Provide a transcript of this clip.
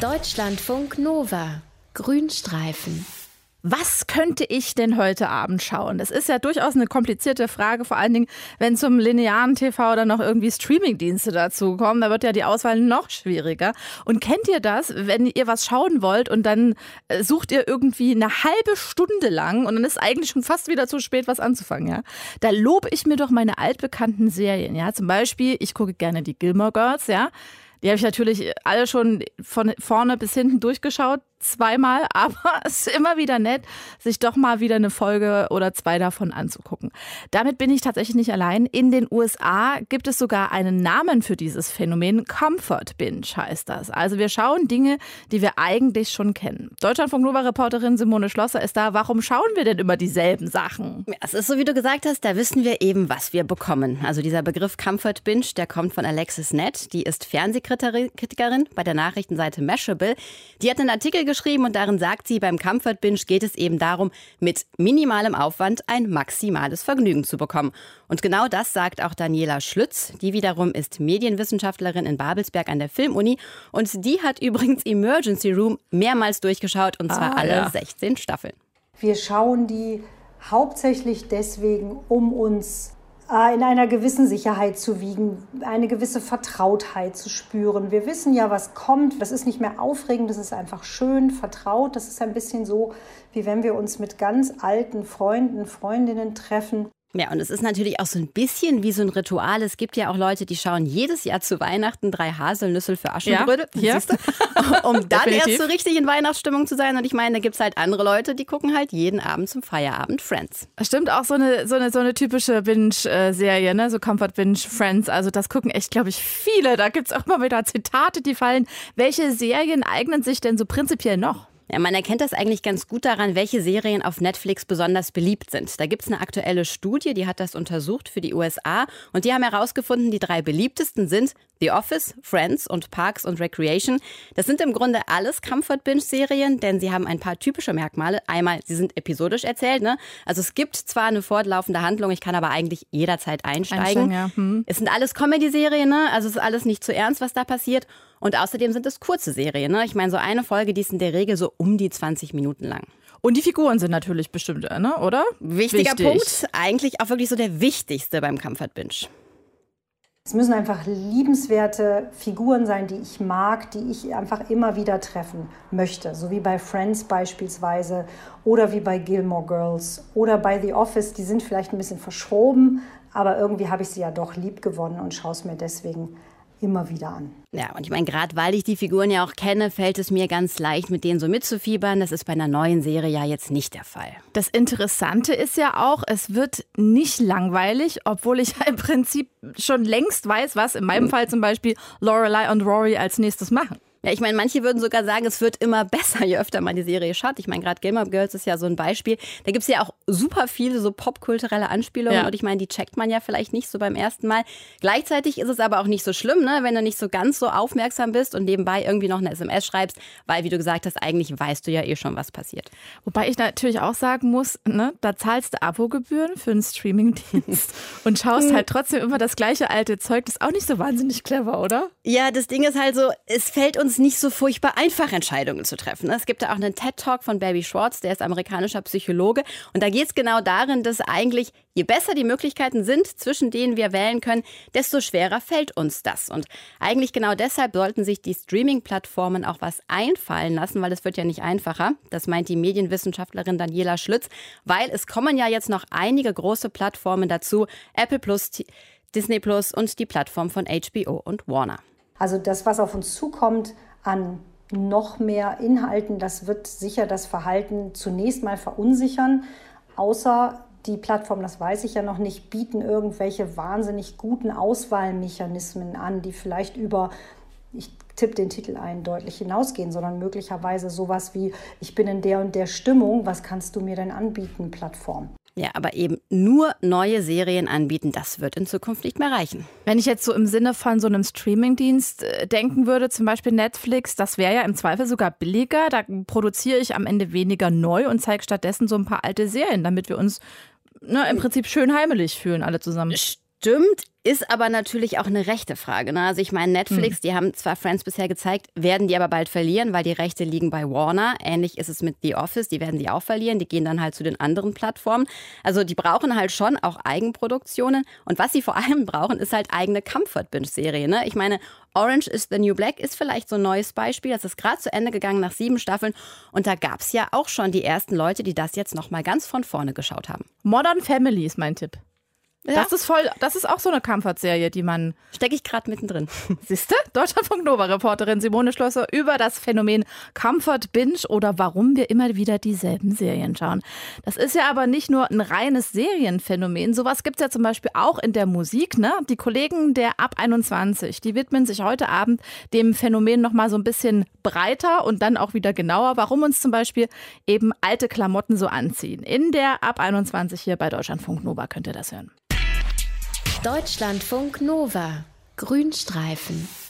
Deutschlandfunk Nova. Grünstreifen. Was könnte ich denn heute Abend schauen? Das ist ja durchaus eine komplizierte Frage, vor allen Dingen, wenn zum linearen TV dann noch irgendwie Streamingdienste dazukommen. Da wird ja die Auswahl noch schwieriger. Und kennt ihr das, wenn ihr was schauen wollt und dann sucht ihr irgendwie eine halbe Stunde lang und dann ist eigentlich schon fast wieder zu spät, was anzufangen, ja? Da lobe ich mir doch meine altbekannten Serien, ja? Zum Beispiel, ich gucke gerne die Gilmore Girls, ja? Die habe ich natürlich alle schon von vorne bis hinten durchgeschaut, zweimal, aber es ist immer wieder nett, sich doch mal wieder eine Folge oder zwei davon anzugucken. Damit bin ich tatsächlich nicht allein. In den USA gibt es sogar einen Namen für dieses Phänomen. Comfort Binge heißt das. Also wir schauen Dinge, die wir eigentlich schon kennen. Deutschlandfunk Nova-Reporterin Simone Schlosser ist da. Warum schauen wir denn immer dieselben Sachen? Ja, es ist so, wie du gesagt hast, da wissen wir eben, was wir bekommen. Also dieser Begriff Comfort Binge, der kommt von Alexis Nett. Die ist Fernsehkritikerin bei der Nachrichtenseite Mashable. Die hat einen Artikel geschrieben und darin sagt sie, beim Comfort Binge geht es eben darum, mit minimalem Aufwand ein maximales Vergnügen zu bekommen. Und genau das sagt auch Daniela Schlütz. Die wiederum ist Medienwissenschaftlerin in Babelsberg an der Filmuni. Und die hat übrigens Emergency Room mehrmals durchgeschaut und zwar alle 16 Staffeln. Wir schauen die hauptsächlich deswegen, um uns in einer gewissen Sicherheit zu wiegen, eine gewisse Vertrautheit zu spüren. Wir wissen ja, was kommt. Das ist nicht mehr aufregend, das ist einfach schön, vertraut. Das ist ein bisschen so, wie wenn wir uns mit ganz alten Freunden, Freundinnen treffen. Ja, und es ist natürlich auch so ein bisschen wie so ein Ritual. Es gibt ja auch Leute, die schauen jedes Jahr zu Weihnachten 3 Haselnüsse für Aschenbrödel, siehst du? Um dann erst so richtig in Weihnachtsstimmung zu sein. Und ich meine, da gibt es halt andere Leute, die gucken halt jeden Abend zum Feierabend Friends. Stimmt, auch so eine typische Binge-Serie, ne? So Comfort Binge Friends. Also das gucken echt, glaube ich, viele. Da gibt es auch mal wieder Zitate, die fallen. Welche Serien eignen sich denn so prinzipiell noch? Ja, man erkennt das eigentlich ganz gut daran, welche Serien auf Netflix besonders beliebt sind. Da gibt es eine aktuelle Studie, die hat das untersucht für die USA. Und die haben herausgefunden, die 3 beliebtesten sind The Office, Friends und Parks and Recreation. Das sind im Grunde alles Comfort-Binge-Serien, denn sie haben ein paar typische Merkmale. Einmal, sie sind episodisch erzählt, ne? Also es gibt zwar eine fortlaufende Handlung, ich kann aber eigentlich jederzeit einsteigen. Es sind alles Comedy-Serien, ne? Also es ist alles nicht zu ernst, was da passiert. Und außerdem sind es kurze Serien, ne? Ich meine, so eine Folge, die ist in der Regel so um die 20 Minuten lang. Und die Figuren sind natürlich bestimmt, ne? Oder? Wichtiger Punkt, eigentlich auch wirklich so der wichtigste beim Comfort Binge. Es müssen einfach liebenswerte Figuren sein, die ich mag, die ich einfach immer wieder treffen möchte. So wie bei Friends beispielsweise oder wie bei Gilmore Girls oder bei The Office. Die sind vielleicht ein bisschen verschoben, aber irgendwie habe ich sie ja doch lieb gewonnen und schaue es mir deswegen immer wieder an. Ja, und ich meine, gerade weil ich die Figuren ja auch kenne, fällt es mir ganz leicht, mit denen so mitzufiebern. Das ist bei einer neuen Serie ja jetzt nicht der Fall. Das Interessante ist ja auch, es wird nicht langweilig, obwohl ich im Prinzip schon längst weiß, was in meinem Fall zum Beispiel Lorelai und Rory als nächstes machen. Ja, ich meine, manche würden sogar sagen, es wird immer besser, je öfter man die Serie schaut. Ich meine, gerade Gilmore Girls ist ja so ein Beispiel. Da gibt es ja auch super viele so popkulturelle Anspielungen. Ja. Und ich meine, die checkt man ja vielleicht nicht so beim ersten Mal. Gleichzeitig ist es aber auch nicht so schlimm, ne, wenn du nicht so ganz so aufmerksam bist und nebenbei irgendwie noch eine SMS schreibst. Weil, wie du gesagt hast, eigentlich weißt du ja eh schon, was passiert. Wobei ich natürlich auch sagen muss, ne, da zahlst du Abogebühren für einen Streamingdienst und schaust halt trotzdem immer das gleiche alte Zeug. Das ist auch nicht so wahnsinnig clever, oder? Ja, das Ding ist halt so, es fällt uns nicht so furchtbar einfach, Entscheidungen zu treffen. Es gibt da auch einen TED-Talk von Barry Schwartz, der ist amerikanischer Psychologe. Und da geht es genau darin, dass eigentlich, je besser die Möglichkeiten sind, zwischen denen wir wählen können, desto schwerer fällt uns das. Und eigentlich genau deshalb sollten sich die Streaming-Plattformen auch was einfallen lassen, weil es wird ja nicht einfacher. Das meint die Medienwissenschaftlerin Daniela Schlütz, weil es kommen ja jetzt noch einige große Plattformen dazu. Apple Plus, Disney Plus und die Plattform von HBO und Warner. Also das, was auf uns zukommt an noch mehr Inhalten, das wird sicher das Verhalten zunächst mal verunsichern. Außer die Plattformen, das weiß ich ja noch nicht, bieten irgendwelche wahnsinnig guten Auswahlmechanismen an, die vielleicht über, ich tippe den Titel ein, deutlich hinausgehen, sondern möglicherweise sowas wie, ich bin in der und der Stimmung, was kannst du mir denn anbieten, Plattform? Ja, aber eben nur neue Serien anbieten, das wird in Zukunft nicht mehr reichen. Wenn ich jetzt so im Sinne von so einem Streamingdienst denken würde, zum Beispiel Netflix, das wäre ja im Zweifel sogar billiger. Da produziere ich am Ende weniger neu und zeige stattdessen so ein paar alte Serien, damit wir uns im Prinzip schön heimelig fühlen, alle zusammen. Stimmt, ist aber natürlich auch eine rechte Frage. Ne? Also ich meine, Netflix, die haben zwar Friends bisher gezeigt, werden die aber bald verlieren, weil die Rechte liegen bei Warner. Ähnlich ist es mit The Office, die werden die auch verlieren. Die gehen dann halt zu den anderen Plattformen. Also die brauchen halt schon auch Eigenproduktionen. Und was sie vor allem brauchen, ist halt eigene Comfort-Binge-Serien. Ne? Ich meine, Orange is the New Black ist vielleicht so ein neues Beispiel. Das ist gerade zu Ende gegangen nach 7 Staffeln. Und da gab es ja auch schon die ersten Leute, die das jetzt nochmal ganz von vorne geschaut haben. Modern Family ist mein Tipp. Ja. Das ist auch so eine Comfort-Serie, die man... Stecke ich gerade mittendrin. Siehste? Deutschlandfunk Nova-Reporterin Simone Schlosser über das Phänomen Comfort Binge oder warum wir immer wieder dieselben Serien schauen. Das ist ja aber nicht nur ein reines Serienphänomen. Sowas gibt es ja zum Beispiel auch in der Musik. Ne? Die Kollegen der Ab 21, die widmen sich heute Abend dem Phänomen nochmal so ein bisschen breiter und dann auch wieder genauer, warum uns zum Beispiel eben alte Klamotten so anziehen. In der Ab 21 hier bei Deutschlandfunk Nova könnt ihr das hören. Deutschlandfunk Nova. Grünstreifen.